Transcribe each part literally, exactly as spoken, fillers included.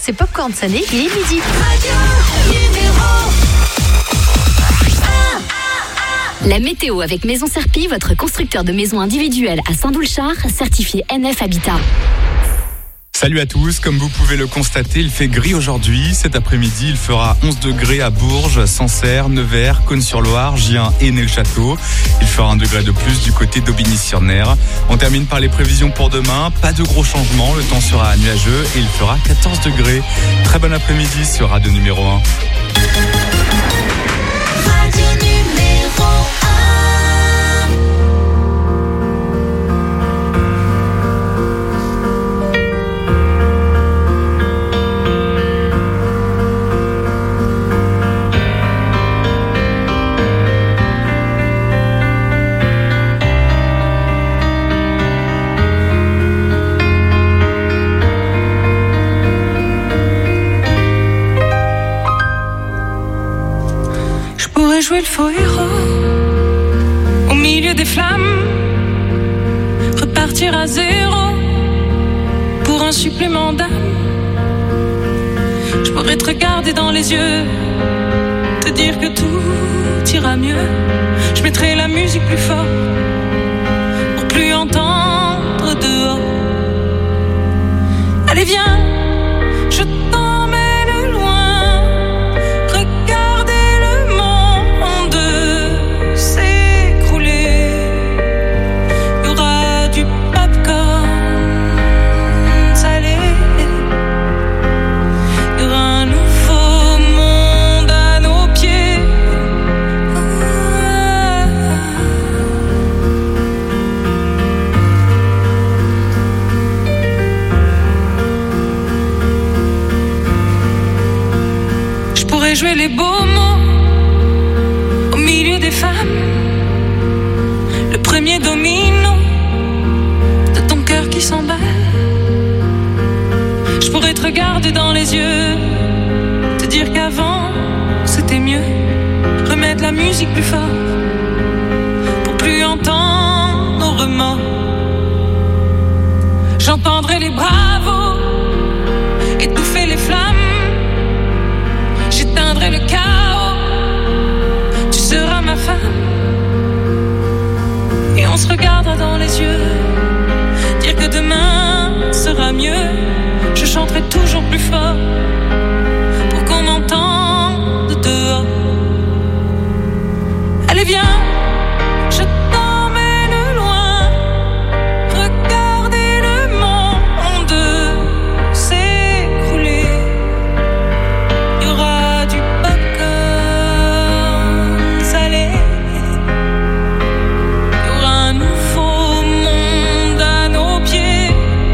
c'est Popcorn Salé, il est midi. Radio numéro un. La météo avec Maison Serpy, votre constructeur de maisons individuelles à Saint-Doulchard, certifié N F Habitat. Salut à tous, comme vous pouvez le constater, il fait gris aujourd'hui. Cet après-midi, il fera onze degrés à Bourges, Sancerre, Nevers, Cosne-sur-Loire, Gien et Neufchâteau. Il fera un degré de plus du côté d'Aubigny-sur-Ner. On termine par les prévisions pour demain. Pas de gros changements, le temps sera nuageux et il fera quatorze degrés. Très bon après-midi sur Radio numéro un. Radio numéro un. Jouer le faux héros au milieu des flammes, repartir à zéro pour un supplément d'âme. Je pourrais te regarder dans les yeux, te dire que tout ira mieux. Je mettrai la musique plus fort pour plus entendre dehors. Allez viens, je t'emmène loin. Jouer les beaux mots au milieu des femmes, le premier domino de ton cœur qui s'emballe. Je pourrais te regarder dans les yeux, te dire qu'avant c'était mieux, remettre la musique plus fort pour plus entendre nos remords. J'entendrai les bravos étouffer les flammes. J'éteindrai le chaos, tu seras ma femme. Et on se regardera dans les yeux, dire que demain sera mieux. Je chanterai toujours plus fort pour qu'on m'entende dehors. Allez viens, je t'emmène loin. Regardez le monde s'écrouler. Il y aura du popcorn salé. Il y aura un nouveau monde à nos pieds.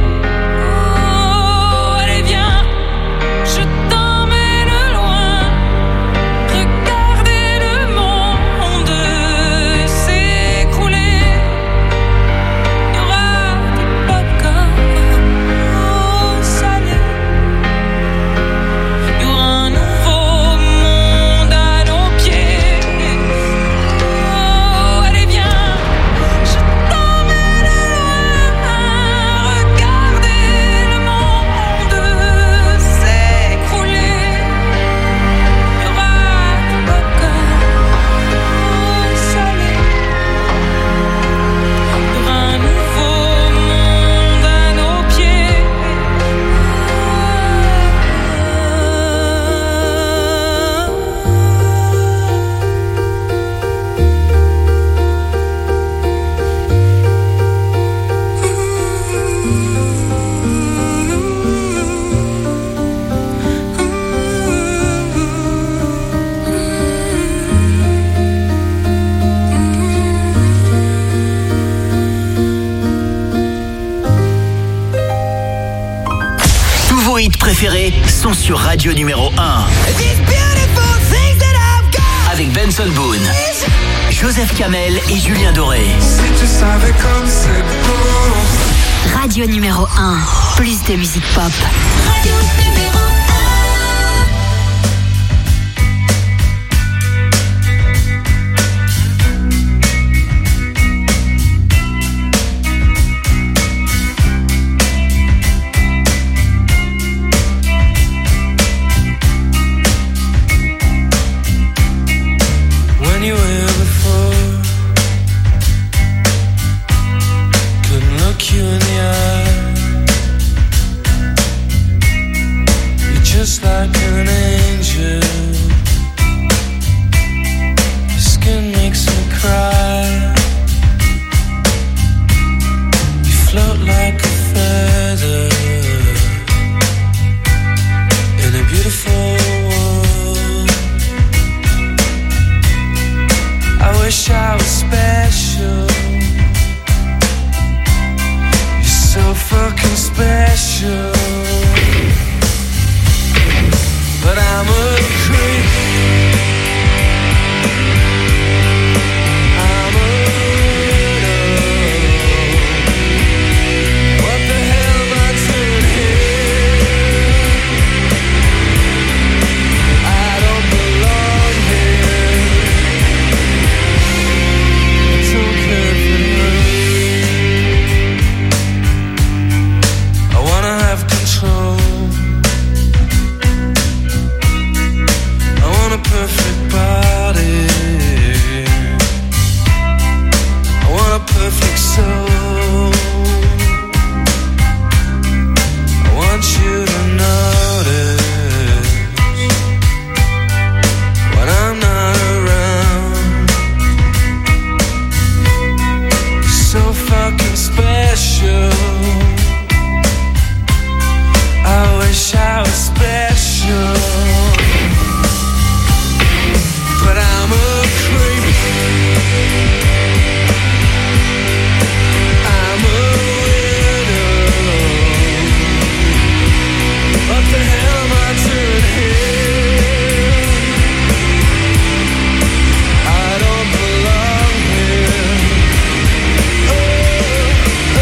Oh, allez viens, je t'emmène loin. Regardez le monde s'écrouler. Il y aura du popcorn salé. Il y aura un nouveau monde à nos pieds. Oh, allez viens, je t'emmène loin. Regardez le monde s'écrouler. Il y aura du popcorn salé. Il y aura un nouveau monde à nos pieds. Tous vos hits préférés sont sur Radio numéro un. Avec Benson Boone, Joseph Kamel et Julien Doré. Si tu savais comme c'est beau. Radio numéro un, plus de musique pop. Radio numéro un. just like an angel. Your skin makes me cry. You float like a feather in a beautiful world. I wish I was special. You're so fucking special. But I'm a creep. I'm a widow. What the hell am I doing here? I don't belong here. I don't care for you. I wanna have control. Perfect body. I want a perfect soul. I want you to notice when I'm not around. You're so fucking special. I wish I was special. But I'm a creep. I'm a widow. What the hell am I doing here? I don't belong here. Oh, oh,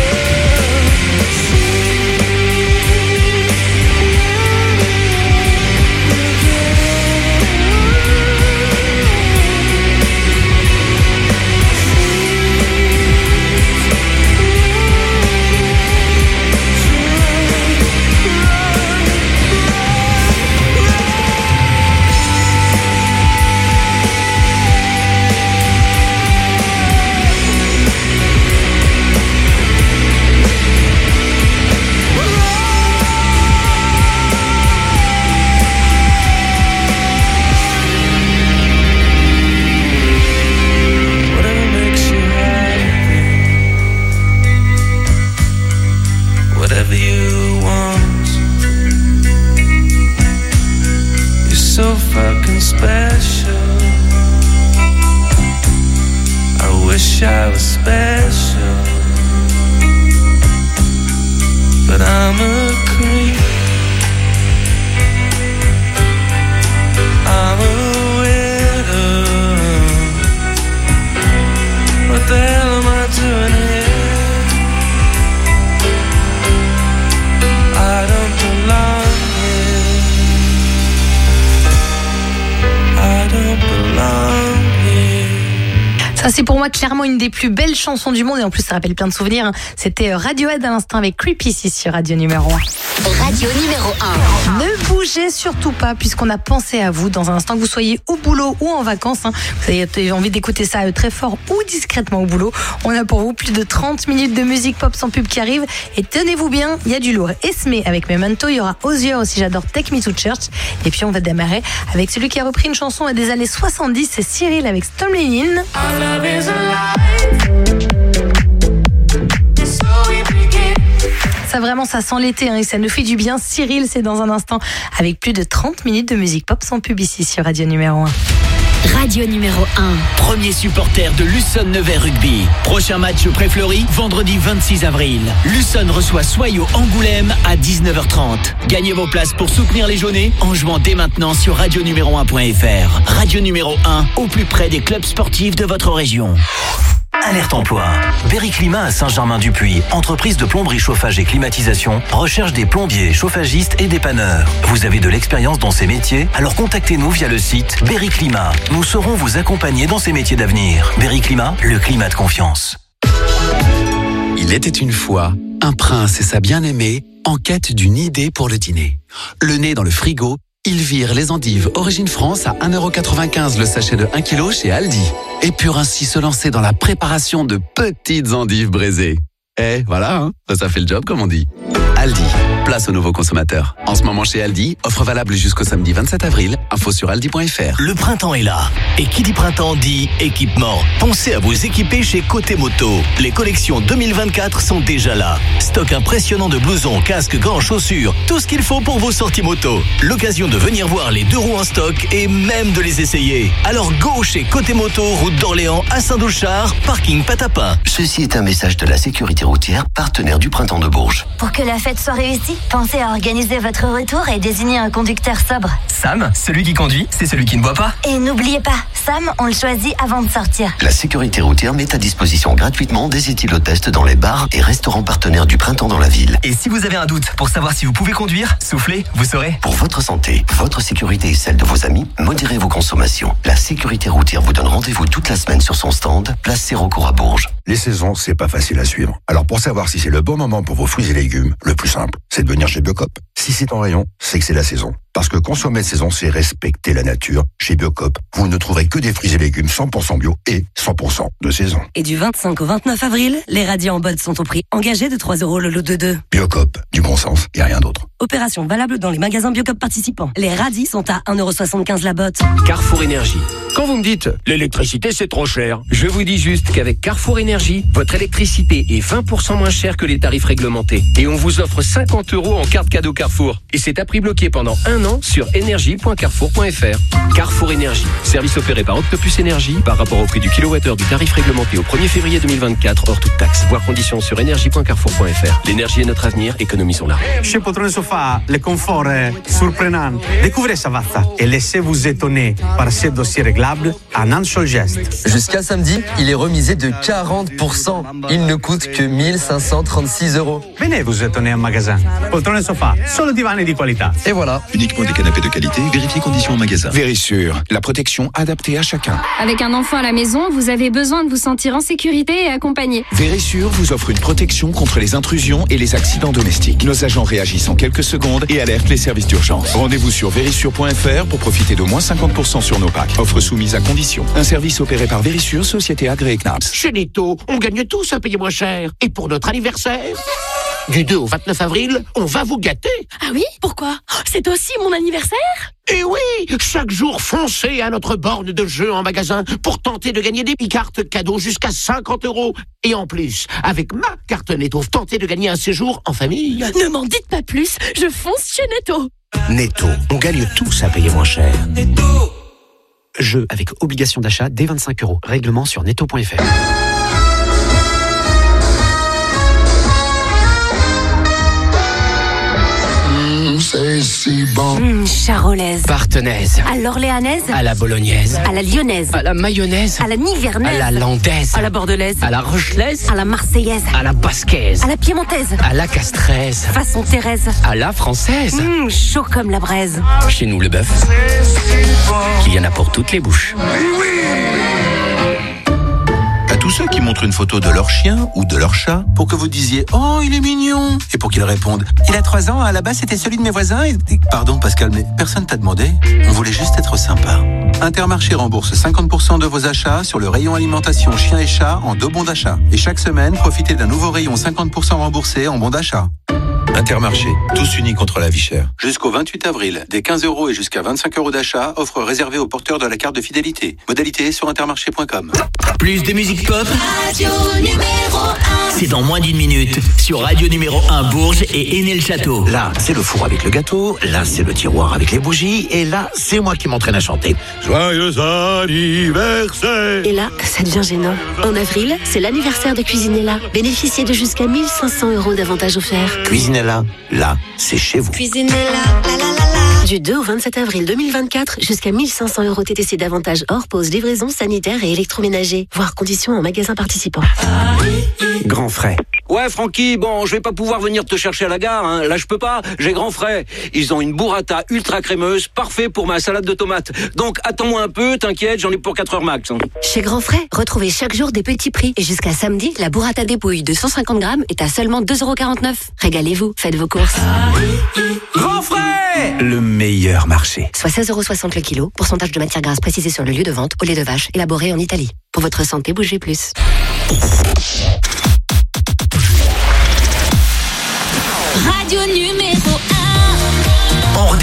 special. I wish I was special, but I'm a creep. I'm a widow. What the hell am I doing here? I don't belong here. I don't belong here. Ça, c'est pour moi clairement une des plus belles chansons du monde et en plus ça rappelle plein de souvenirs. C'était Radiohead à l'instant avec Creepy ici sur Radio numéro un. Radio numéro un. Ne bougez surtout pas puisqu'on a pensé à vous dans un instant que vous soyez au boulot ou en vacances. Hein. Vous avez envie d'écouter ça très fort ou discrètement au boulot. On a pour vous plus de trente minutes de musique pop sans pub qui arrive. Et tenez-vous bien, il y a du lourd. Esme avec Memento, il y aura Osier aussi, j'adore Take Me to Church. Et puis on va démarrer avec celui qui a repris une chanson des années soixante-dix, c'est Cyril avec Stumblin' In. Ça vraiment, ça sent l'été hein, et ça nous fait du bien. Cyril, c'est dans un instant avec plus de trente minutes de musique pop sans pub ici sur Radio numéro un. Radio numéro un. Premier supporter de Luçon Nevers Rugby. Prochain match pré-Fleury, vendredi vingt-six avril. Luçon reçoit Soyaux Angoulême à dix-neuf heures trente. Gagnez vos places pour soutenir les Jaunets en jouant dès maintenant sur radio numéro un point f r. Radio numéro un, au plus près des clubs sportifs de votre région. Alerte emploi. Berry Climat à Saint-Germain-du-Puy, entreprise de plomberie, chauffage et climatisation, recherche des plombiers, chauffagistes et dépanneurs. Vous avez de l'expérience dans ces métiers? Alors contactez-nous via le site Berry Climat. Nous saurons vous accompagner dans ces métiers d'avenir. Berry Climat, le climat de confiance. Il était une fois un prince et sa bien-aimée en quête d'une idée pour le dîner. Le nez dans le frigo, ils virent les endives Origine France à un euro quatre-vingt-quinze le sachet de un kilo chez Aldi. Et purent ainsi se lancer dans la préparation de petites endives braisées. Eh, voilà, hein, ça fait le job comme on dit. Aldi. Place aux nouveaux consommateurs. En ce moment chez Aldi, offre valable jusqu'au samedi vingt-sept avril. Info sur aldi point f r. Le printemps est là. Et qui dit printemps dit équipement. Pensez à vous équiper chez Côté Moto. Les collections deux mille vingt-quatre sont déjà là. Stock impressionnant de blousons, casques, gants, chaussures. Tout ce qu'il faut pour vos sorties moto. L'occasion de venir voir les deux roues en stock et même de les essayer. Alors go chez Côté Moto, route d'Orléans à Saint-Doulchard, parking Patapin. Ceci est un message de la sécurité routière, partenaire du Printemps de Bourges. Pour que la fête soit réussie, pensez à organiser votre retour et désigner un conducteur sobre. Sam, celui qui conduit, c'est celui qui ne boit pas. Et n'oubliez pas, Sam, on le choisit avant de sortir. La sécurité routière met à disposition gratuitement des éthylotests dans les bars et restaurants partenaires du Printemps dans la ville. Et si vous avez un doute pour savoir si vous pouvez conduire, soufflez, vous saurez. Pour votre santé, votre sécurité et celle de vos amis, modérez vos consommations. La sécurité routière vous donne rendez-vous toute la semaine sur son stand, place Sérocourt à Bourges. Les saisons, c'est pas facile à suivre. Alors pour savoir si c'est le bon moment pour vos fruits et légumes, le plus simple, c'est de venir chez Biocop. Si c'est en rayon, c'est que c'est la saison. Parce que consommer de saison, c'est respecter la nature. Chez Biocop, vous ne trouverez que des fruits et légumes cent pour cent bio et cent pour cent de saison. Et du vingt-cinq au vingt-neuf avril, les radis en botte sont au prix engagé de trois euros le lot de deux. Biocop, du bon sens et rien d'autre. Opération valable dans les magasins Biocop participants. Les radis sont à un euro soixante-quinze la botte. Carrefour Énergie. Quand vous me dites l'électricité c'est trop cher, je vous dis juste qu'avec Carrefour Énergie, votre électricité est vingt pour cent moins chère que les tarifs réglementés. Et on vous offre cinquante euros en carte cadeau Carrefour. Et c'est à prix bloqué pendant un an sur énergie point carrefour point f r. Carrefour Énergie. Service opéré par Octopus Énergie par rapport au prix du kilowattheure du tarif réglementé au premier février deux mille vingt-quatre hors toute taxe. Voir conditions sur énergie point carrefour point f r. L'énergie est notre avenir, économisons-la. Chez Poltrone Sofa, le confort est surprenant. Découvrez Savazza et laissez-vous étonner par ces dossiers réglables en un seul geste. Jusqu'à samedi, il est remisé de quarante pour cent. Il ne coûte que mille cinq cent trente-six euros. Venez vous étonner en magasin. Poltrone Sofa, solo divani di qualità. Et voilà. Uniquement des canapés de qualité, vérifiez conditions en magasin. Vérissure, la protection adaptée à chacun. Avec un enfant à la maison, vous avez besoin de vous sentir en sécurité et accompagné. Vérissure vous offre une protection contre les intrusions et les accidents domestiques. Nos agents réagissent en quelques secondes et alertent les services d'urgence. Rendez-vous sur vérissure point f r pour profiter de moins cinquante pour cent sur nos packs. Offre soumise à condition. Un service opéré par Vérissure, société agréée C N A P S. Chez Netto, on gagne tous à payer moins cher. Et pour notre anniversaire, du deux au vingt-neuf avril, on va vous gâter. Ah oui? Pourquoi? C'est aussi mon anniversaire? Et oui, chaque jour, foncez à notre borne de jeu en magasin pour tenter de gagner des cartes cadeaux jusqu'à cinquante euros. Et en plus, avec ma carte Netto, tentez de gagner un séjour en famille. Ne m'en dites pas plus, je fonce chez Netto. Netto, on gagne tous à payer moins cher. Netto. Jeu avec obligation d'achat dès vingt-cinq euros. Règlement sur netto point f r. C'est si bon. Mmh, charolaise. Partenaise. À l'orléanaise. À la bolognaise. À la lyonnaise. À la mayonnaise. À la nivernaise. À la landaise. À la bordelaise. À la rochelaise. À la marseillaise. À la basquaise. À la piémontaise. À la castraise. Façon Thérèse. À la française. Mmh, chaud comme la braise. Chez nous, le bœuf, il y en a pour toutes les bouches. À tous ceux qui montrent une photo de leur chien ou de leur chat pour que vous disiez « Oh, il est mignon !» et pour qu'ils répondent « Il a trois ans, à la base c'était celui de mes voisins et... » Pardon Pascal, mais personne t'a demandé. On voulait juste être sympa. Intermarché rembourse cinquante pour cent de vos achats sur le rayon alimentation chien et chat en deux bons d'achat. Et chaque semaine, profitez d'un nouveau rayon cinquante pour cent remboursé en bons d'achat. Intermarché, tous unis contre la vie chère. Jusqu'au vingt-huit avril, des quinze euros et jusqu'à vingt-cinq euros d'achat, offre réservée aux porteurs de la carte de fidélité. Modalité sur intermarché point com. Plus de musique pop, Radio numéro un. c'est dans moins d'une minute sur Radio numéro un Bourges et Aîné-le-Château. Là, c'est le four avec le gâteau, là, c'est le tiroir avec les bougies, et là, c'est moi qui m'entraîne à chanter. Joyeux anniversaire. Et là, ça devient gênant. En avril, c'est l'anniversaire de Cuisinella. Bénéficiez de jusqu'à mille cinq cents euros d'avantages offerts. Cuisinella, là, c'est chez vous. Cuisinella, la la la la. Du deux au vingt-sept avril deux mille vingt-quatre, jusqu'à mille cinq cents euros T T C d'avantages hors pause, livraison, sanitaire et électroménager. Voir conditions en magasin participant. Grand frais. Ouais, Francky, bon, je vais pas pouvoir venir te chercher à la gare, hein. Là, je peux pas, j'ai grand frais. Ils ont une burrata ultra crémeuse, parfait pour ma salade de tomates. Donc, attends-moi un peu, t'inquiète, j'en ai pour quatre heures max. Hein. Chez Grand Frais, retrouvez chaque jour des petits prix. Et jusqu'à samedi, la burrata dépouille de cent cinquante grammes est à seulement deux euros quarante-neuf. Régalez-vous, faites vos courses. Grand Frais! Le meilleur marché. Soit seize euros soixante le kilo, pourcentage de matière grasse précisé sur le lieu de vente, au lait de vache, élaboré en Italie. Pour votre santé, bougez plus. Radio numéro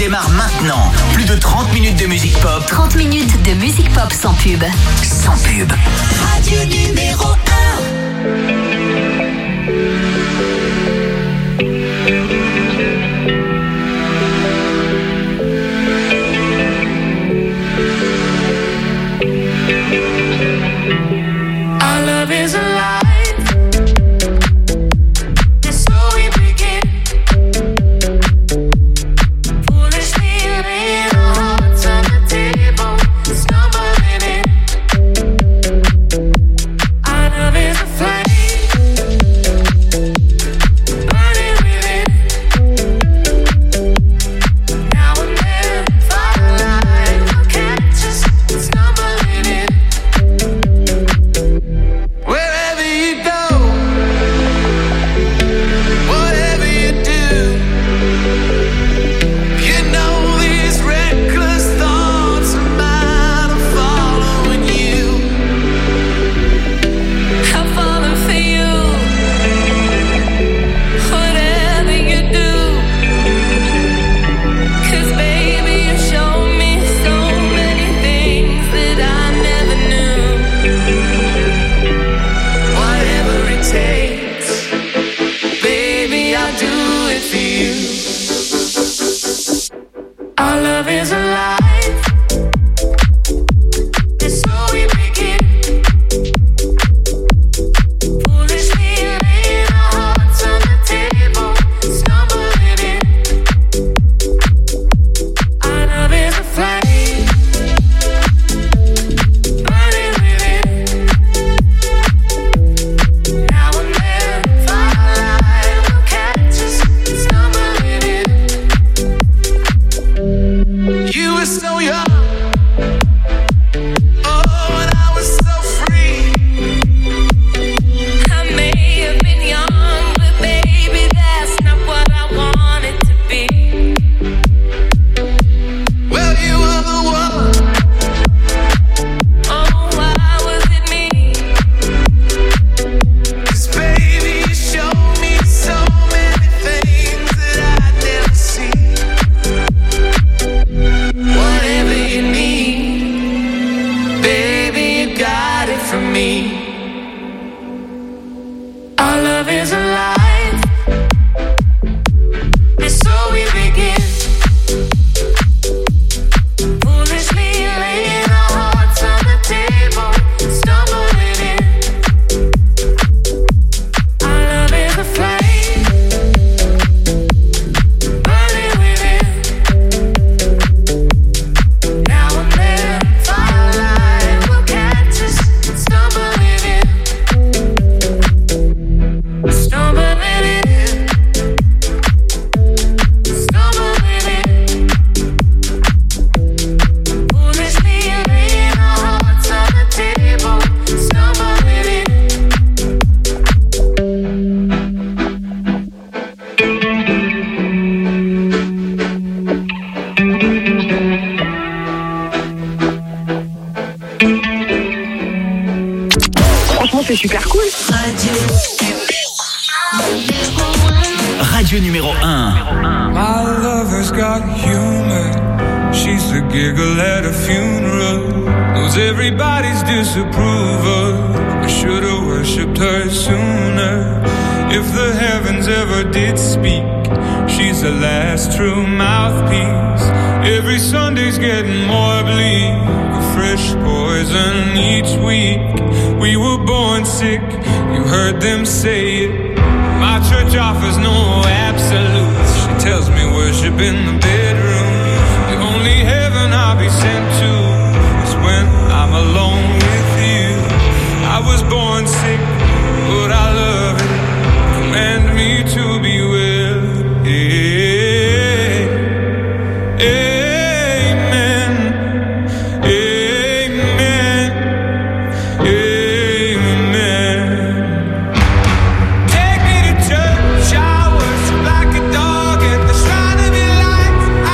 démarre maintenant. Plus de trente minutes de musique pop. trente minutes de musique pop sans pub. Sans pub. Radio numéro un. Our love is alive. C'est super cool. Radio numéro un. My lover's got humor. She's the giggle at a funeral. Knows everybody's disapproval. I should've worshipped her sooner. If the heavens ever did speak, she's the last true mouthpiece. Every Sunday's getting more bleak. A fresh poison each week. We were born sick, you heard them say it. My church offers no absolutes. She tells me worship in the bedroom. The only heaven I'll be sent to is when I'm alone with you. I was born sick, but I love it. Command me to be well. Yeah. Yeah. Take me to church, I worship like a dog at the shrine of your light.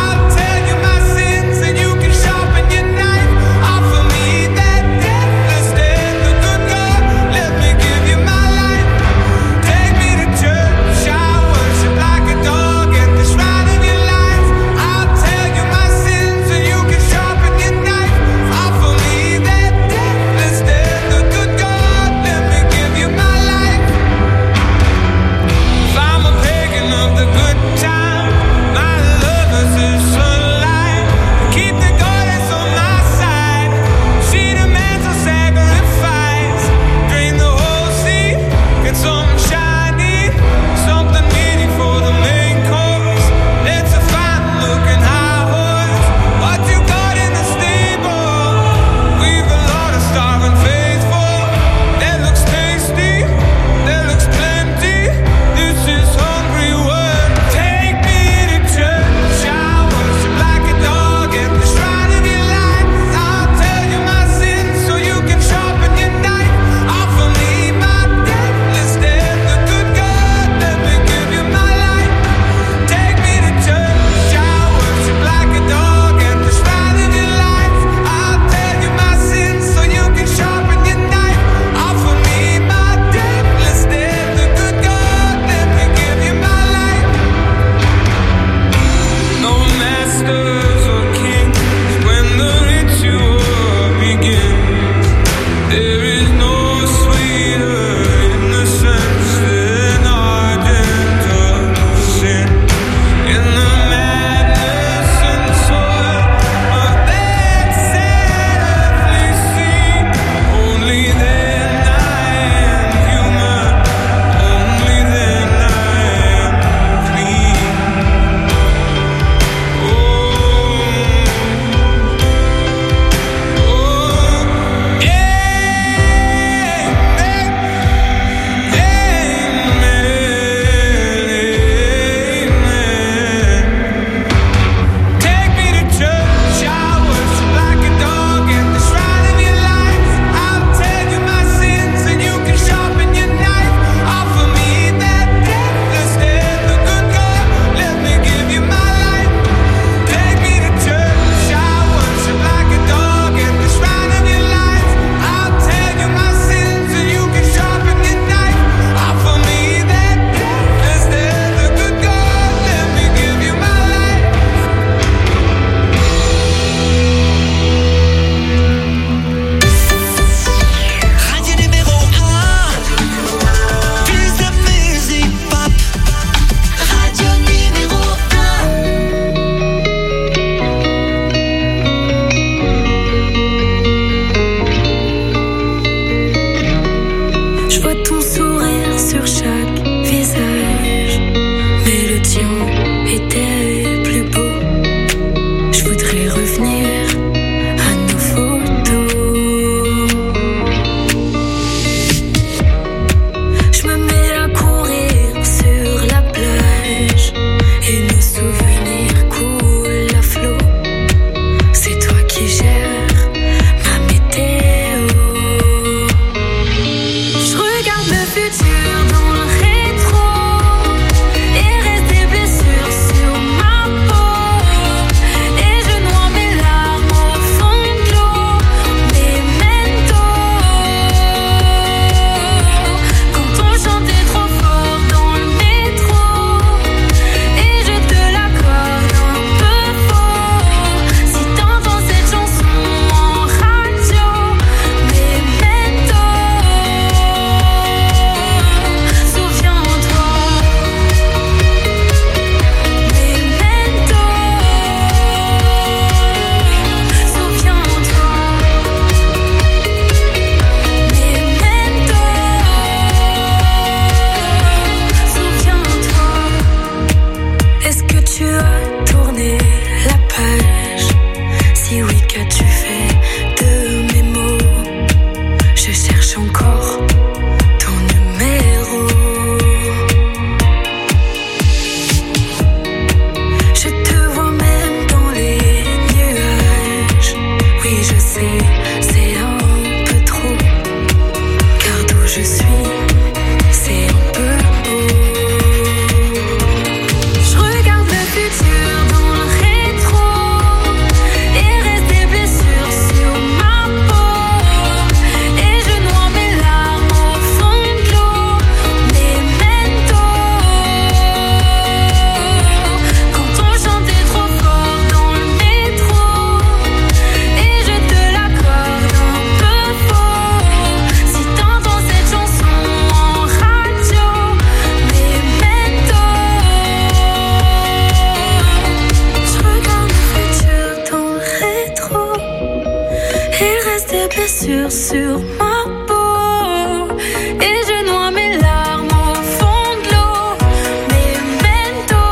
blessures sur ma peau et je noie mes larmes au fond de l'eau. Memento,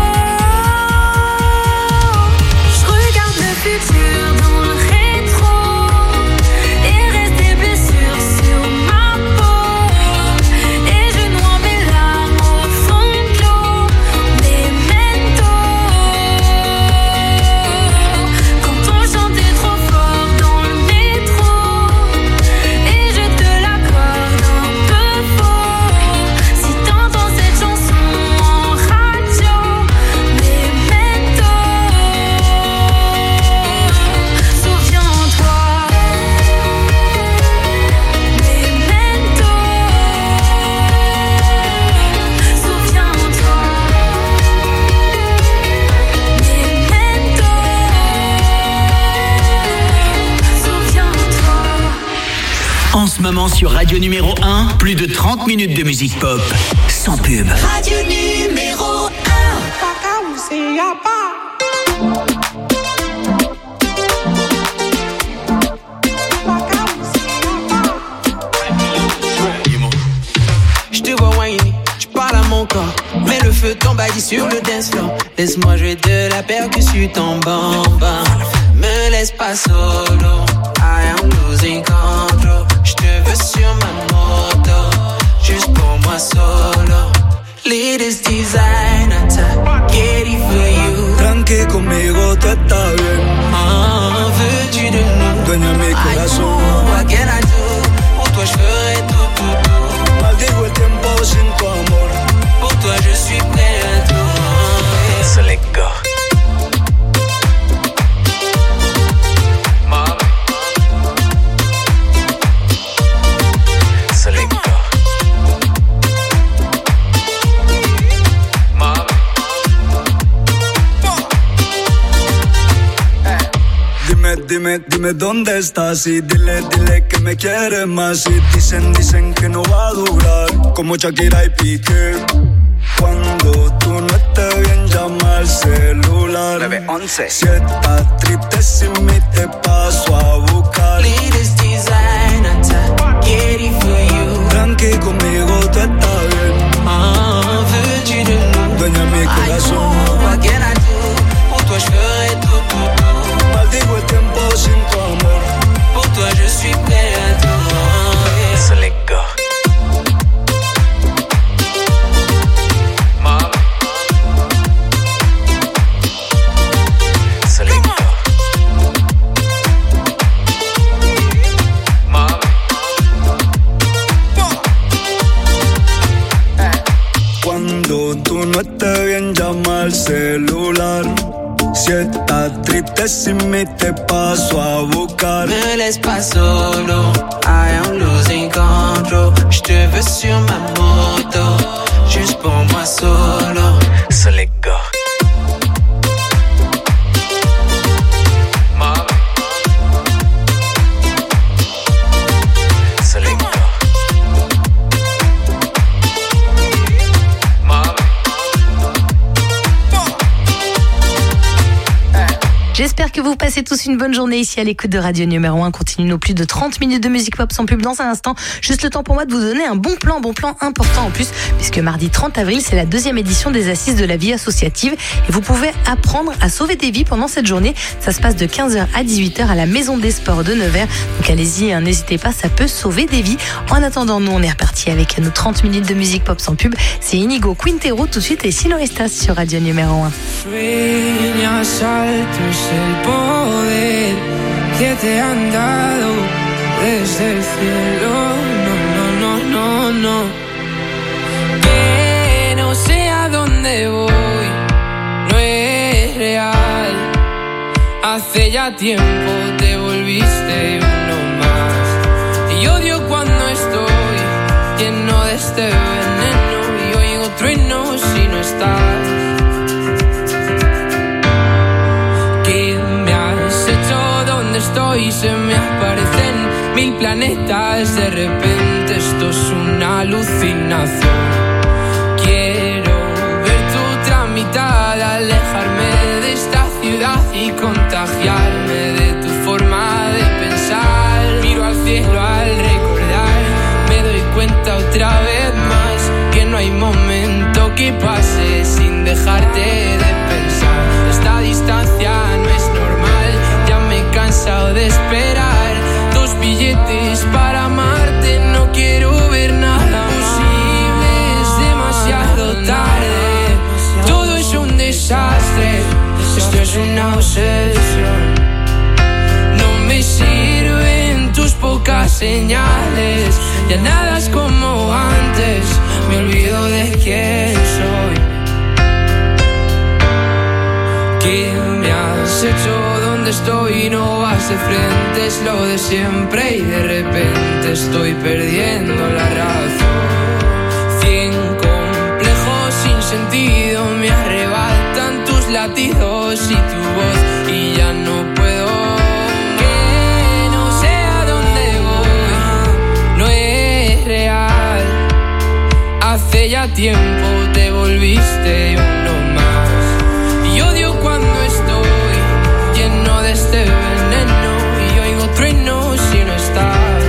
je regarde le futur dans le rétro et reste des blessures sur ma peau et je noie mes larmes au fond de l'eau. Memento, quand on chantait trop fort dans le métro et je te l'accorde un peu faux. Si t'entends cette chanson en radio, Memento, souviens-toi. Memento, souviens-toi. En ce moment sur Radio Numéro un, plus de trente minutes de musique pop, sans pub. Radio numéro un. Je te vois whiny, tu parles à mon corps. Mets le feu, ton body sur le dance floor. Laisse-moi jouer de la percussion en bamba. Me laisse pas solo, I am losing control. Je te veux sur ma moto, juste pour moi solo. Latest designer, get it for you. Tranqui conmigo, tú estás bien. Ah, veux-tu de nous? Dueña mi corazón. What can I do? Pour toi je ferai tout, tout, tout. Maldigo el tiempo sin tu amor. Pour toi je suis prêt à tout. So let go. So let go. Dime, dime, dime dónde estás y dile, dile que me quieres más. Y dicen, dicen que no va a durar, como Shakira y Piqué. Cuando tú no estés bien, llama al celular. nueve once. Si estás triste sin mí, te paso a buscar. Latest designer, get it for you. Tranqui conmigo, tú estás bien. Ah, veux-tu de nous? Dueña mi corazón. What can I do? Pour toi je ferai tout, tout, tout. Maldigo el tiempo sin tu amor. Pour toi je suis prêt à tout. So let go. So let go. Cuando tú no estés bien, llama al celular. Si estás triste sin mí, te paso a buscar. Me laisse pas solo, I am losing control. Je te veux sur ma moto, juste pour moi solo. So let go. So let go. J'espère que vous passez tous une bonne journée ici à l'écoute de Radio Numéro un. Continue nos plus de trente minutes de musique pop sans pub dans un instant. Juste le temps pour moi de vous donner un bon plan, bon plan important en plus, puisque mardi trente avril, c'est la deuxième édition des Assises de la vie associative et vous pouvez apprendre à sauver des vies pendant cette journée. Ça se passe de quinze heures à dix-huit heures à la Maison des Sports de Nevers. Donc allez-y, hein, n'hésitez pas, ça peut sauver des vies. En attendant, nous, on est reparti avec nos trente minutes de musique pop sans pub. C'est Inigo Quintero tout de suite et Sino Estas sur Radio Numéro un. Sueñas alto es el poder que te han dado desde el cielo. No, no, no, no, no. Que no sé a dónde voy, no es real. Hace ya tiempo te volviste uno más. Y odio cuando estoy lleno de este veneno y oigo truenos si no estás. Estoy, se me aparecen mil planetas de repente, esto es una alucinación. Quiero ver tu tramitada, alejarme de esta ciudad y contagiarme de tu forma de pensar. Miro al cielo señales. Ya nada es como antes, me olvido de quién soy. ¿Qué me has hecho? ¿Dónde estoy? No vas de frente, es lo de siempre y de repente estoy perdiendo la razón. Cien complejos sin sentido me arrebatan tus latidos y tu voz y ya no puedo. Que no sé a dónde voy, no es real. Hace ya tiempo te volviste uno más y odio cuando estoy lleno de este veneno y oigo truenos si no estás.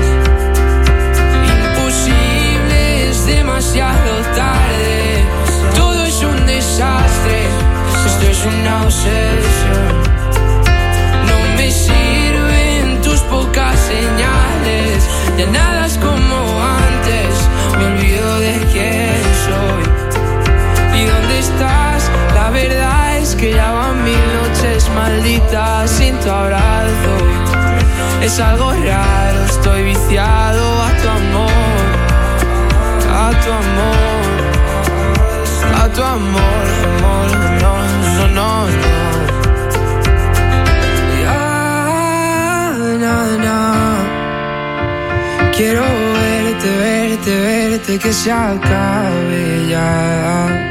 Imposible, es demasiado tarde, todo es un desastre, esto es una obsesión. No me sirven tus pocas señales, ya nada es como antes, me olvido de quién soy y dónde estás. La verdad es que ya van mil noches malditas sin tu abrazo. Es algo raro, estoy viciado a tu amor, a tu amor, a tu amor, amor, no, no, no, no. Ya, no, no. Quiero verte, verte, verte, que se acabe ya.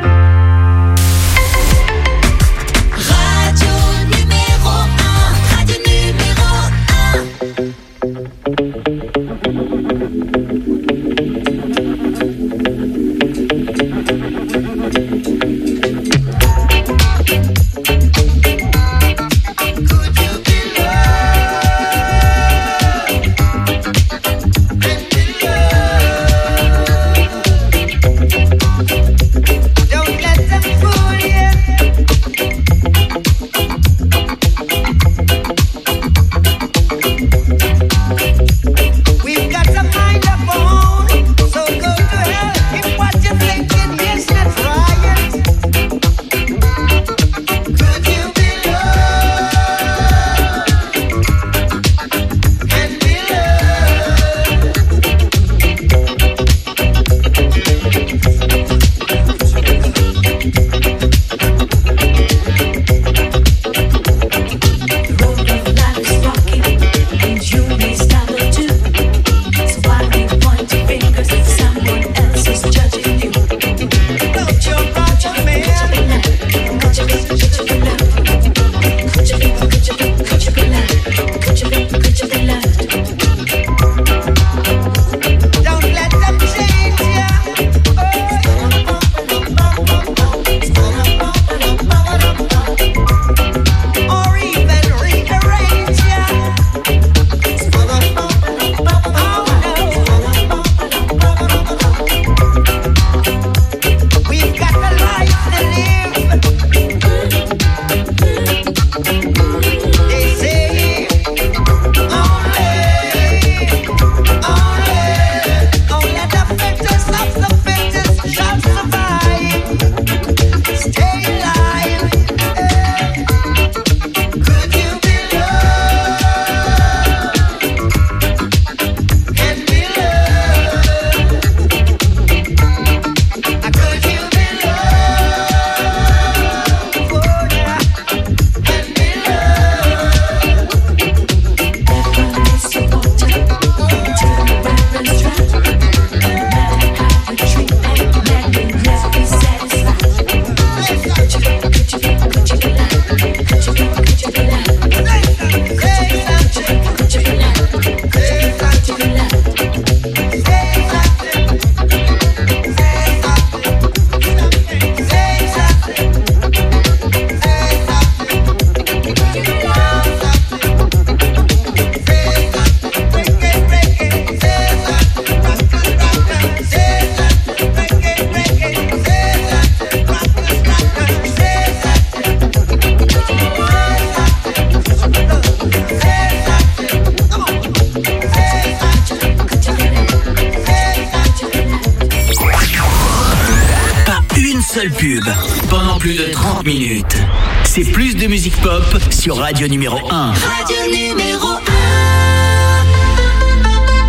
seule pub pendant plus de trente minutes. C'est plus de musique pop sur Radio numéro un. Radio numéro un.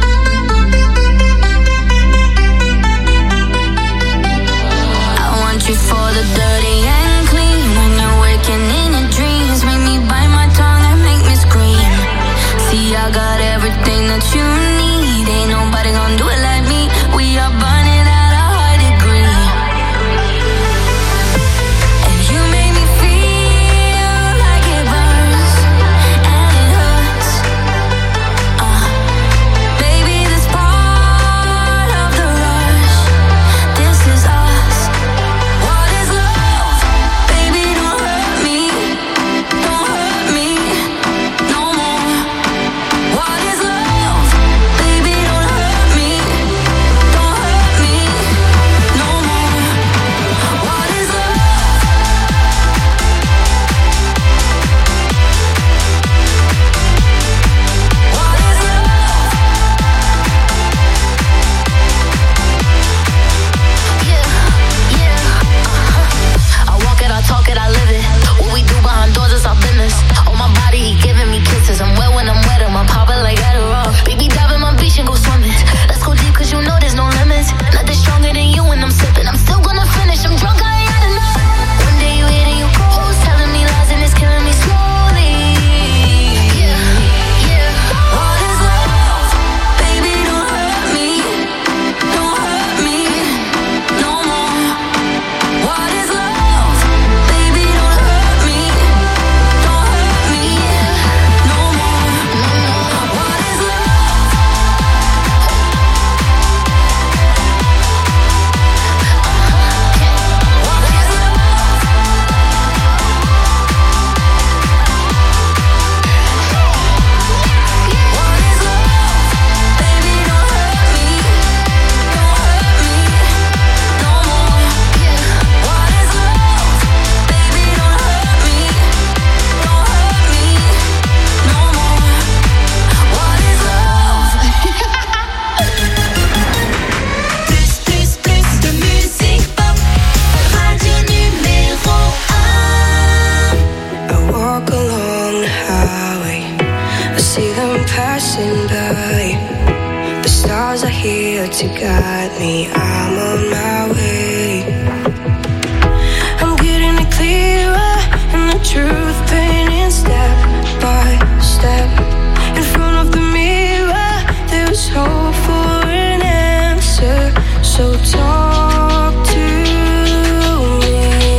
dirty and clean. When you're waking in your dreams, make me bite my tongue and make me scream. See, I got everything that you need. Ain't nobody gonna do it like me. We are burning at a high degree. And you make me feel like it burns and it hurts. Uh, baby, this part of the rush. This is us. What is love? Baby, don't hurt me. Don't hurt me no more. What is love? Baby, don't hurt me. Don't hurt me no more. What is love? What is love? Yeah, yeah, uh-huh. I walk it, I talk it, I live it. What we do behind doors is our business. On my body, he giving me kisses. I'm wet when I'm wet, I'm popping like Adderall. Baby, dive in my beach and go swimming. Let's go deep, cause you know there's no limits. Nothing stronger than you when I'm sipping. I'm still gonna finish, I'm drunk, I ain't had enough. One day you hit and you close, telling me lies and it's killing me slowly. Yeah, yeah. What is love? Baby, don't hurt me. Don't hurt me no more. What is love? Baby, don't hurt me. Don't hurt me no more. What is love? What is love? What is love? Baby, don't hurt me. Don't hurt me no more. What is love? Baby, don't hurt me. Don't hurt me no more. What is love? Plus, plus, plus de musique pop. Radio numéro un. I walk along the highway, I see them passing by. The stars are here to guide me, I'm on my way. I'm getting it clearer, and the truth painting step by step. In front of the mirror, there's hope for an answer, so talk to me.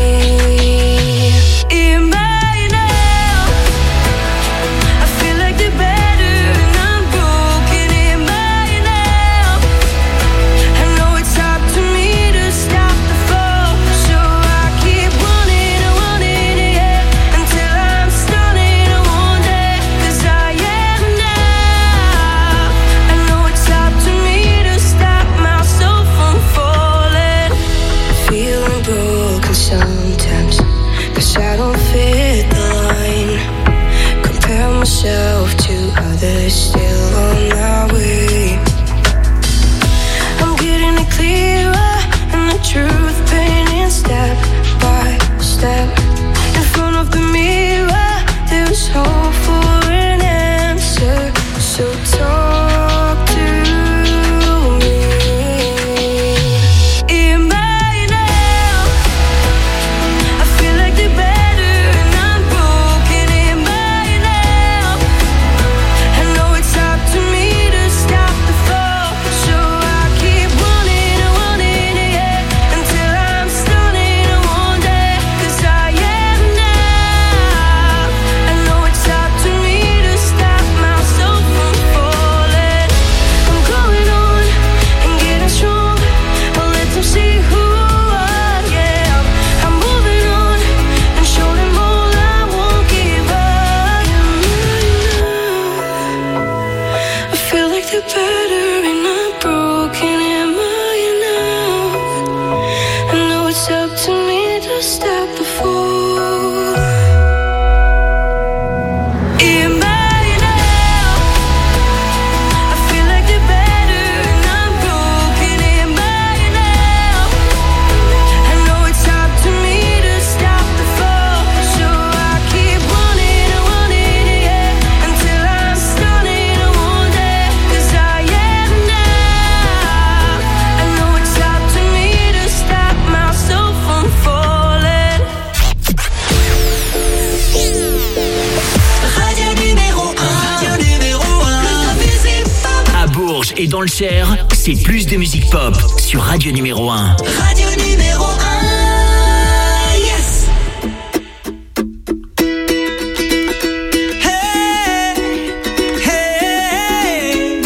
In my now, I feel like the better and I'm broken in my now. I know it's up to me to stop the fall, so I keep running and running, yeah, until I'm stunning and one day, 'cause I am now. I know it's up to me to stop myself from falling. Feeling broken sometimes, 'cause I don't fit the line. Compare myself to others still on my way. I'm getting it clearer, and the truth painting step by step. In front of the mirror, there's hope for an answer, so talk to me. In my now, I feel like the better and I'm broken in my now. I know it's up to me to stop the fall, so I keep running and running, yeah, until I'm stunning and one day, 'cause I am now. I know it's up to me to stop myself from falling. I'm going on and getting strong, I'll let them see who I am. I'm moving on and show them all I won't give up. I feel like the better and I'm broken am I now. I know it's up to me to stop the fall. In my now, I feel like the better and I'm broken in my now. I know it's up to me to stop the fall, so I keep running and running, yeah, until I'm stunning and one day, 'cause I am et dans le Cher, c'est plus de musique pop sur Radio numéro un. Radio numéro un, yes. Hey, hey,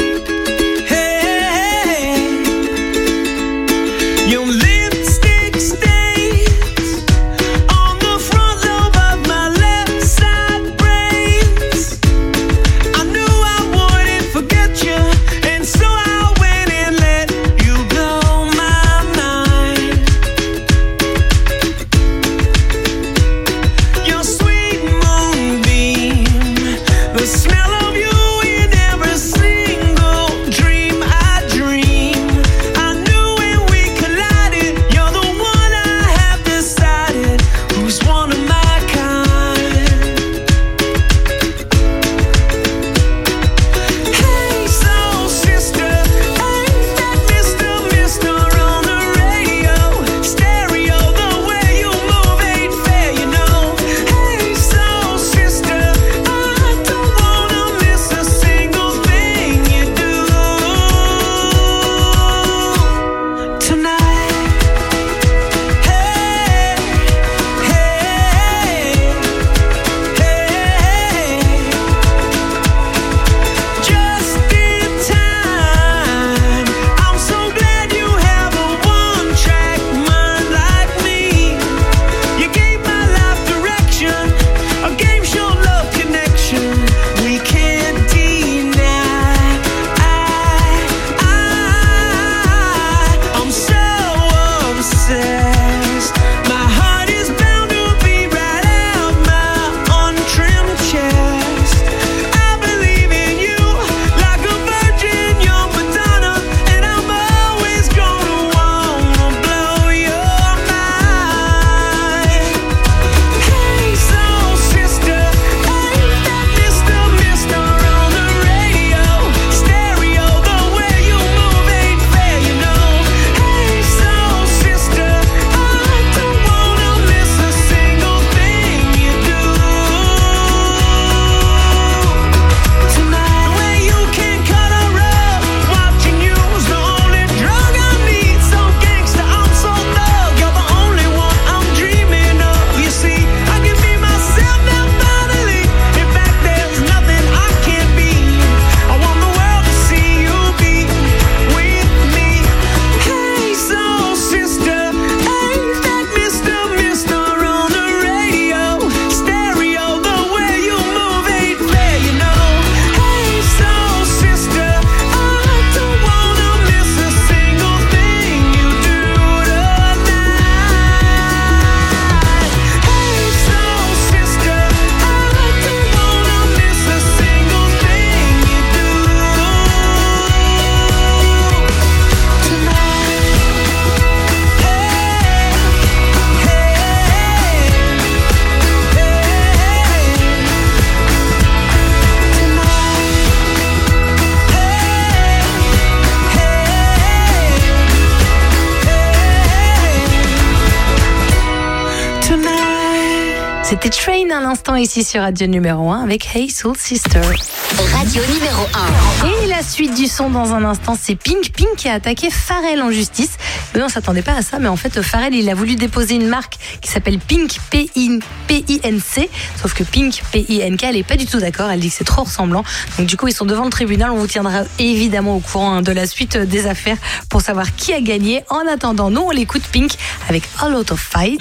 hey. Your lipstick stains on the front lobe of my left side brains. I knew I wouldn't forget you, and so I went and let you blow my mind. Your sweet moonbeam, the smell of you in every single dream I dream. I knew when we collided, you're the one I have decided who's one of my kind. Hey, soul sister, ain't that Mister Mister on the radio? Stereo, the way you move ain't fair, you know. Hey, soul sister, I don't wanna miss a single thing you do tonight. Hey, hey, hey. Just in time. I'm so glad you have a one-track mind like me. You gave my life direction, a game show love connection we can't deny. I, I, I'm so obsessed. My heart is bound to be right out my untrimmed chest. I believe in you like a virgin young Madonna, and I'm always gonna wanna blow your mind. Hey, soul sister, ain't that Mister Mister on the radio? Stereo, the way you move ain't fair, you know. Hey, soul sister, I don't wanna miss a single thing you do tonight. The way you can cut a rug, watching you's the only drug I need. So gangsta, I'm so thug, you're the only one I'm dreaming of. You see, I can be myself now finally. In fact, there's nothing I can't be. I want the world to see you be with me. Hey, soul sister, ain't that Mister Mister on the radio? Stereo, the way you move ain't fair, you know. Hey, soul sister, I don't wanna miss a single thing you do tonight. Hey, soul sister, I don't wanna miss a single thing you do tonight. C'était Train à l'instant ici sur Radio numéro un avec Hey Soul Sister. Radio numéro un. Et la suite du son dans un instant, c'est Pink. Pink qui a attaqué Pharrell en justice. Mais on s'attendait pas à ça, mais en fait Pharrell il a voulu déposer une marque qui s'appelle Pink, P I N C. Sauf que Pink, P I N K, elle est pas du tout d'accord, elle dit que c'est trop ressemblant. Donc du coup ils sont devant le tribunal, on vous tiendra évidemment au courant hein, de la suite des affaires pour savoir qui a gagné. En attendant, nous on l'écoute Pink avec A Lot of Fight.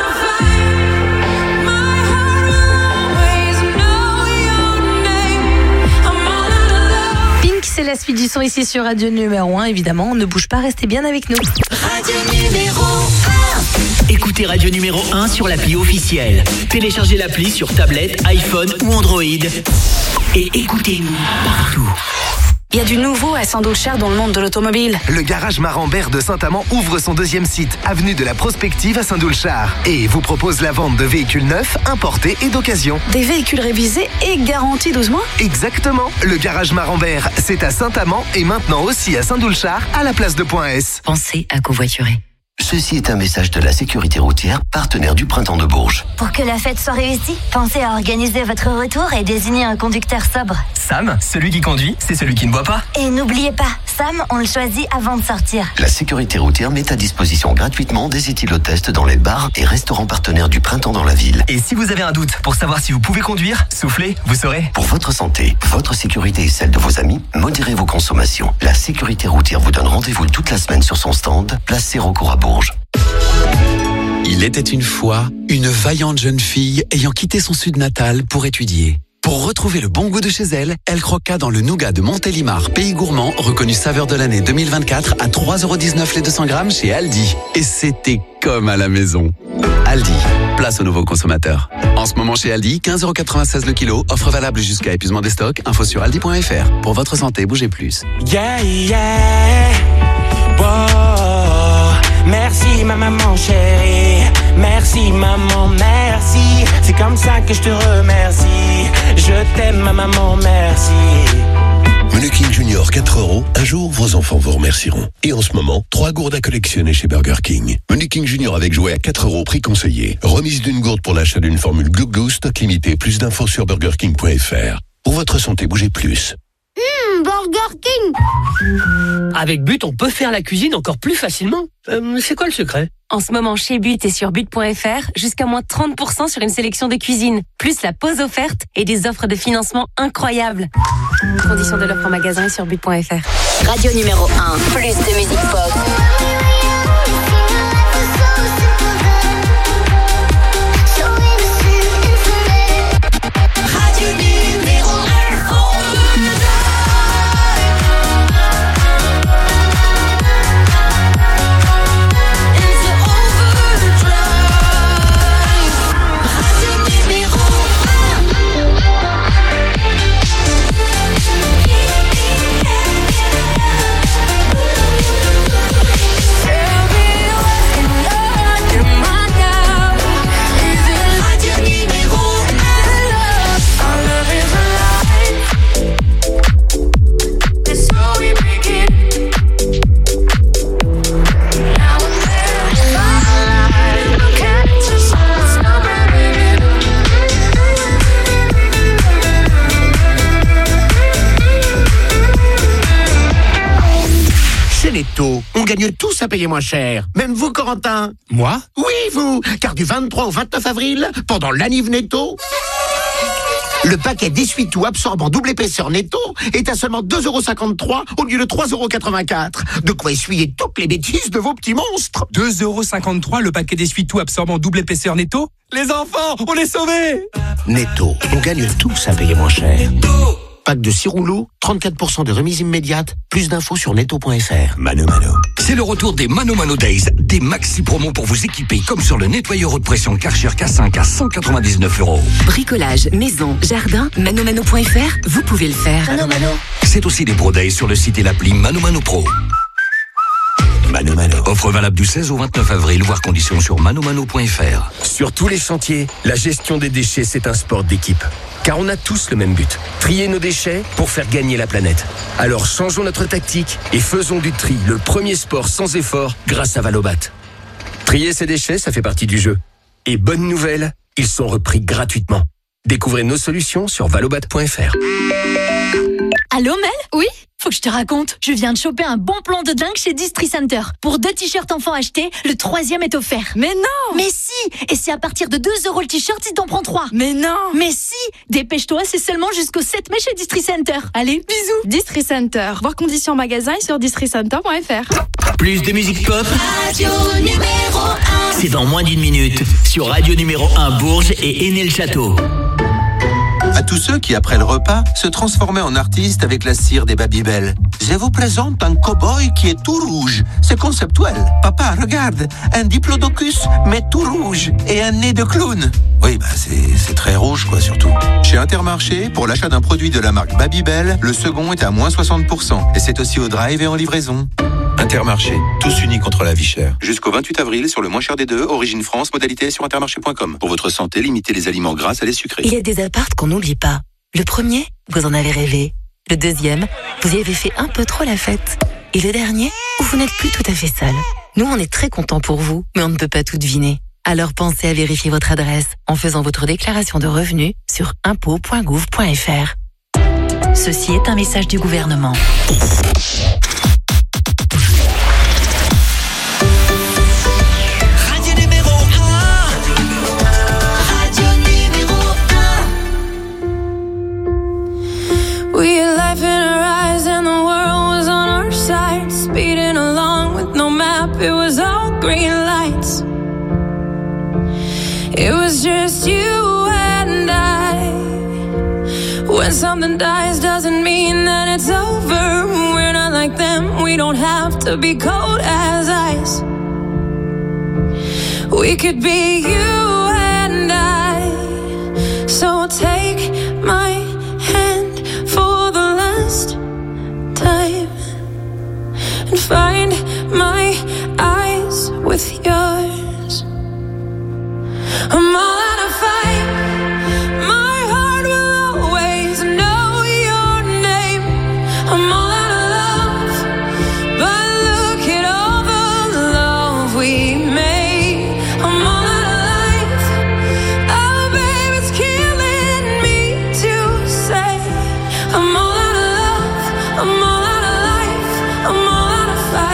Pink, c'est la suite du son ici sur Radio numéro un, évidemment. Ne bouge pas, restez bien avec nous. Radio numéro un. Écoutez Radio numéro un sur l'appli officielle. Téléchargez l'appli sur tablette, iPhone ou Android. Et écoutez-nous partout. Il y a du nouveau à Saint-Doulchard dans le monde de l'automobile. Le garage Marambert de Saint-Amand ouvre son deuxième site, avenue de la Prospective à Saint-Doulchard. Et vous propose la vente de véhicules neufs, importés et d'occasion. Des véhicules révisés et garantis douze mois ? Exactement. Le garage Marambert, c'est à Saint-Amand et maintenant aussi à Saint-Doulchard, à la place de Point S. Pensez à covoiturer. Ceci est un message de la sécurité routière, partenaire du Printemps de Bourges. Pour que la fête soit réussie, pensez à organiser votre retour et désigner un conducteur sobre. Sam, celui qui conduit, c'est celui qui ne boit pas. Et n'oubliez pas, Sam, on le choisit avant de sortir. La sécurité routière met à disposition gratuitement des éthylotests dans les bars et restaurants partenaires du printemps dans la ville. Et si vous avez un doute pour savoir si vous pouvez conduire, soufflez, vous saurez. Pour votre santé, votre sécurité et celle de vos amis, modérez vos consommations. La sécurité routière vous donne rendez-vous toute la semaine sur son stand, place Sérocourt à Bourges. Il était une fois une vaillante jeune fille ayant quitté son sud natal pour étudier. Pour retrouver le bon goût de chez elle, elle croqua dans le nougat de Montélimar, pays gourmand, reconnu saveur de l'année deux mille vingt-quatre à trois euros dix-neuf les deux cents grammes chez Aldi. Et c'était comme à la maison. Aldi, place aux nouveaux consommateurs. En ce moment chez Aldi, quinze euros quatre-vingt-seize le kilo, offre valable jusqu'à épuisement des stocks, info sur aldi point f r. Pour votre santé, bougez plus. Yeah, yeah, wow. Merci ma maman chérie, merci maman, merci. C'est comme ça que je te remercie. Je t'aime ma maman, merci. Menu King Junior quatre euros, un jour vos enfants vous remercieront. Et en ce moment, trois gourdes à collectionner chez Burger King. Menu King Junior avec jouet à quatre euros, prix conseillé. Remise d'une gourde pour l'achat d'une formule Glou Glou, stock limité. Plus d'infos sur burger king point f r. Pour votre santé, bougez plus. Mmh, Burger King. Avec But, on peut faire la cuisine encore plus facilement. Euh, c'est quoi le secret? En ce moment, chez But et sur but point f r, jusqu'à moins trente pour cent sur une sélection de cuisine, plus la pause offerte et des offres de financement incroyables. Conditions de l'offre en magasin et sur but point f r. Radio numéro un, plus de musique pop. Netto, on gagne tous à payer moins cher. Même vous, Corentin. Moi? Oui, vous. Car du vingt-trois au vingt-neuf avril, pendant l'Anniv Netto, le paquet d'essuie-tout absorbant double épaisseur Netto est à seulement deux euros cinquante-trois au lieu de trois euros quatre-vingt-quatre. De quoi essuyer toutes les bêtises de vos petits monstres. deux euros cinquante-trois le paquet d'essuie-tout absorbant double épaisseur Netto? Les enfants, on est sauvés! Netto, on gagne tous à payer moins cher. Pack de six rouleaux, trente-quatre pour cent de remise immédiate. Plus d'infos sur netto point f r. Mano Mano. C'est le retour des Mano Mano Days. Des maxi promos pour vous équiper, comme sur le nettoyeur haute pression Karcher K cinq à cent quatre-vingt-dix-neuf euros. Bricolage, maison, jardin, mano mano point f r, vous pouvez le faire. Mano Mano. C'est aussi des Pro Days sur le site et l'appli Mano Mano Pro. Mano Mano. Offre valable du seize au vingt-neuf avril, voire conditions sur mano mano point f r. Sur tous les chantiers, la gestion des déchets, c'est un sport d'équipe. Car on a tous le même but, trier nos déchets pour faire gagner la planète. Alors changeons notre tactique et faisons du tri le premier sport sans effort grâce à Valobat. Trier ses déchets, ça fait partie du jeu. Et bonne nouvelle, ils sont repris gratuitement. Découvrez nos solutions sur valobat point f r. Allô Mel? Oui? Faut que je te raconte, je viens de choper un bon plan de dingue chez Distri Center. Pour deux t-shirts enfants achetés, le troisième est offert. Mais non! Mais si! Et c'est à partir de deux euros le t-shirt si t'en prends trois. Mais non! Mais si! Dépêche-toi, c'est seulement jusqu'au sept mai chez Distri Center. Allez, bisous! Distri Center. Voir conditions magasin et sur distri center point f r. Plus de musique pop. Radio numéro un. C'est dans moins d'une minute sur Radio numéro un Bourges et Aîné-le-Château. À tous ceux qui, après le repas, se transformaient en artistes avec la cire des Babybel. Je vous présente un cow-boy qui est tout rouge. C'est conceptuel. Papa, regarde, un diplodocus, mais tout rouge, et un nez de clown. Oui, bah c'est, c'est très rouge, quoi, surtout. Chez Intermarché, pour l'achat d'un produit de la marque Babybel, le second est à moins soixante pour cent. Et c'est aussi au drive et en livraison. Intermarché, tous unis contre la vie chère. Jusqu'au vingt-huit avril, sur le moins cher des deux, Origine France, modalité sur intermarché point com. Pour votre santé, limitez les aliments gras à les sucrés. Il y a des apparts qu'on n'oublie pas. Le premier, vous en avez rêvé. Le deuxième, vous y avez fait un peu trop la fête. Et le dernier, où vous n'êtes plus tout à fait seul. Nous, on est très contents pour vous, mais on ne peut pas tout deviner. Alors pensez à vérifier votre adresse en faisant votre déclaration de revenus sur impôts point gouv point f r. Ceci est un message du gouvernement. Radio numéro un. Radio numéro un. We had life in our eyes and the world was on our side. Speeding along with no map, it was all green lights. It was just you and I. When something dies doesn't mean that it's over. We're not like them, we don't have to be cold as ice. We could be you and I. So take my hand for the last time and find my eyes with yours. I'm all out of fight. My heart will always know your name. I'm all out of love, but look at all the love we made. I'm all out of life. Oh, babe, it's killing me to say. I'm all out of love. I'm all out of life. I'm all out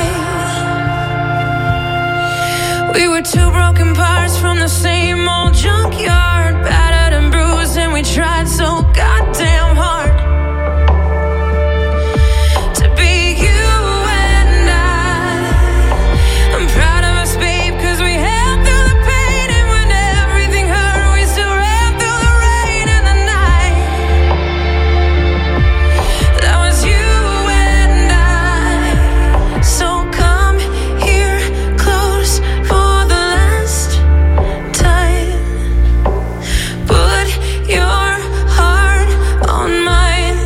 of fight. We were two broken parts from the same old junkyard, battered and bruised, and we tried so goddamn hard to be you and I. I'm proud of us, babe, cause we held through the pain, and when everything hurt, we still ran through the rain and the night. That was you and I. So come here close for the last time. Put your heart on mine.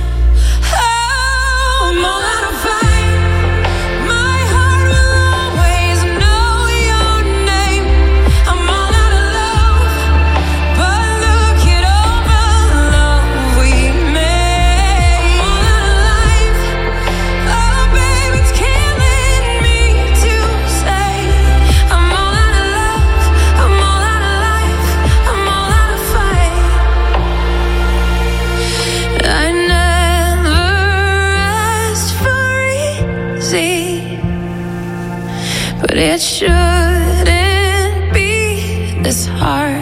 Oh, I'm all out of fight. My heart will always know your name. I'm all out of love, but look at all the love we made. I'm all out of life. Oh, babe, it's killing me to say. I'm all out of love. I'm all out of life. I'm all out of fight. I never asked for easy, but it shouldn't be this hard.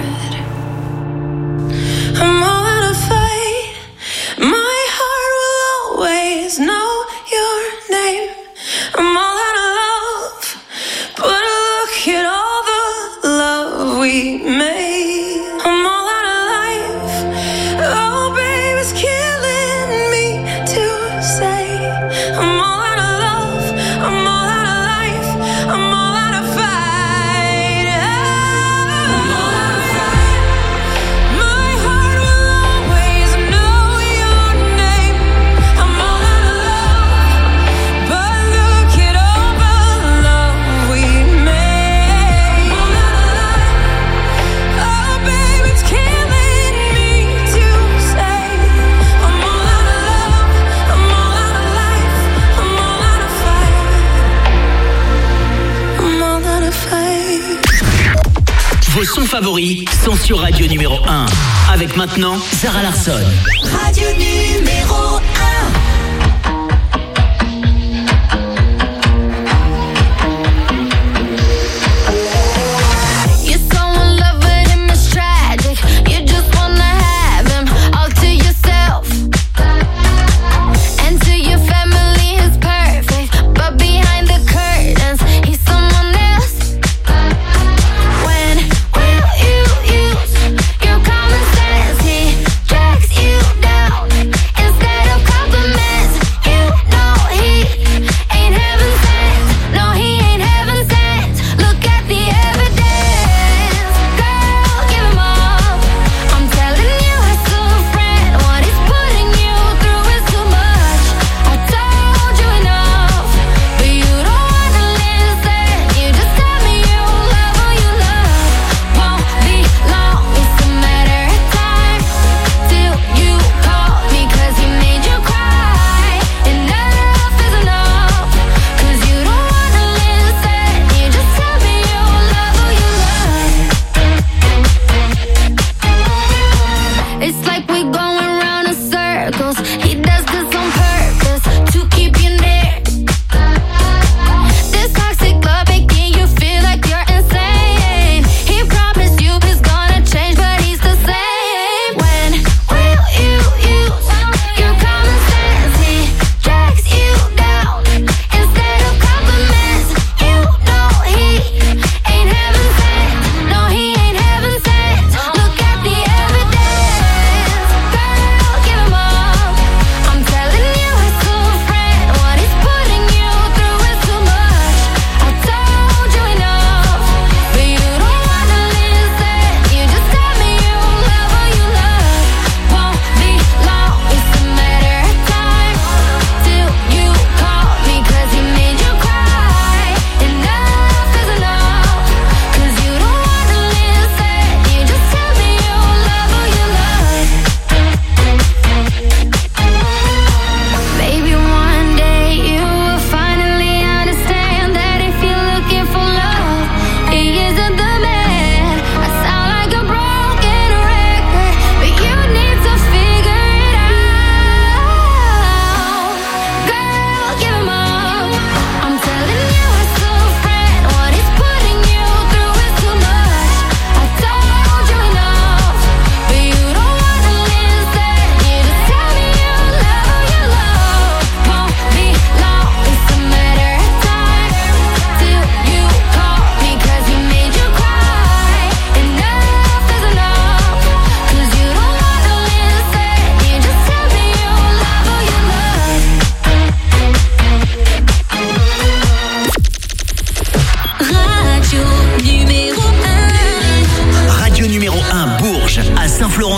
I'm all out of fight. My heart will always know your name. I'm all out of love, but look at all the love we made. I'm all out of life. Oh, babe, it's killing me to say. I'm all out of love. I'm all out of life. I'm all out of fight. I'm all out of fight. My heart will always know your name. I'm all out of love, but look at all the love we made. I'm all out of life. Oh, babe, it's killing me to say. I'm all out of love. I'm all out of life. I'm all out of fight. I'm all out of fight. Vos sons favoris sont sur Radio numéro un. Avec maintenant Zara Larsson. Radio numéro un. You're so in love with him, it's tragic. You just wanna have him all to yourself. And to your family, he's perfect. But behind the curtains, he's someone else. When will you use your common sense? He tracks you down and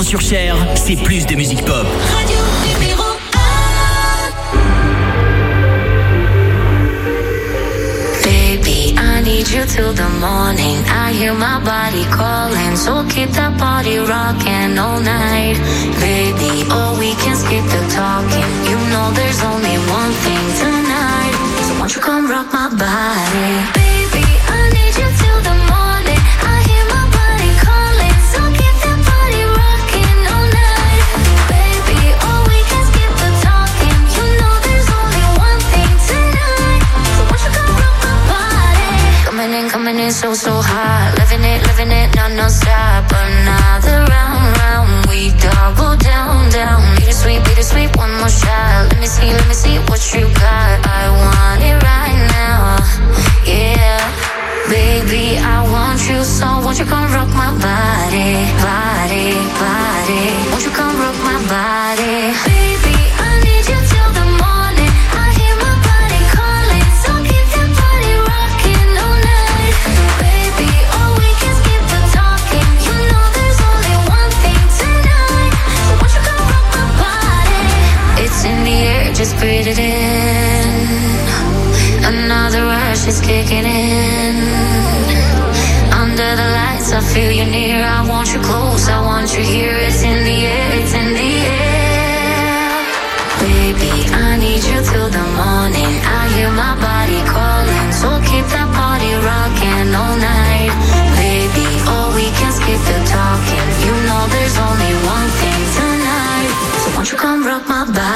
sur Cher, c'est plus de musique pop. Radio numéro un. Baby, I need you till the morning. I hear my body calling, so keep that body rocking all night. Baby, oh, we can skip the talking. You know there's only one thing tonight. So won't you come rock my body? Baby, I need you till the morning. I hear my body calling, so keep that body rocking all night. Baby, oh, we can skip the talking. You know there's only one thing tonight. So won't you come rock my body? Coming in, coming in so, so hot. Living it, living it, non, non-stop. Another round, round. We double down, down. Bittersweet, bittersweet, one more shot. Let me see, let me see what you got. I want it right now, yeah. Baby, I want you, so won't you come rock my body, body, body. Won't you come rock my body? Baby, I need you till the morning. I hear my body calling, so keep that body rocking all night. Baby, oh, we can skip the talking. You know there's only one thing tonight. So won't you come rock my body? It's in the air, just breathe it in. Another rush is kicking in. Under the lights, I feel you near. I want you close, I want you here. It's in the air, it's in the air. Baby, I need you till the morning. I hear my body calling, so keep that body rocking all night.